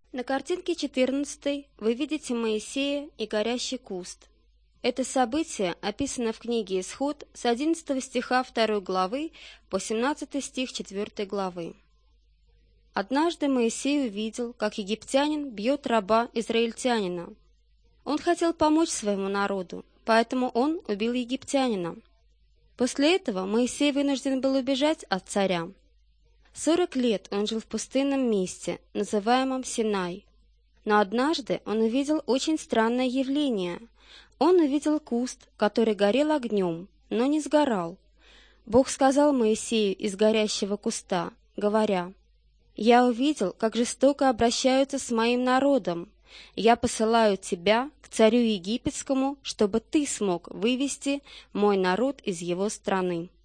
На картинке 14 вы видите Моисея и горящий куст. Это событие описано в книге «Исход» с 11 стиха 2 главы по 17 стих 4 главы. Однажды Моисей увидел, как египтянин бьет раба израильтянина. Он хотел помочь своему народу, поэтому он убил египтянина. После этого Моисей вынужден был убежать от царя. 40 лет он жил в пустынном месте, называемом Синай. Но однажды он увидел очень странное явление. Он увидел куст, который горел огнем, но не сгорал. Бог сказал Моисею из горящего куста, говоря: «Я увидел, как жестоко обращаются с моим народом. Я посылаю тебя к царю египетскому, чтобы ты смог вывести мой народ из его страны».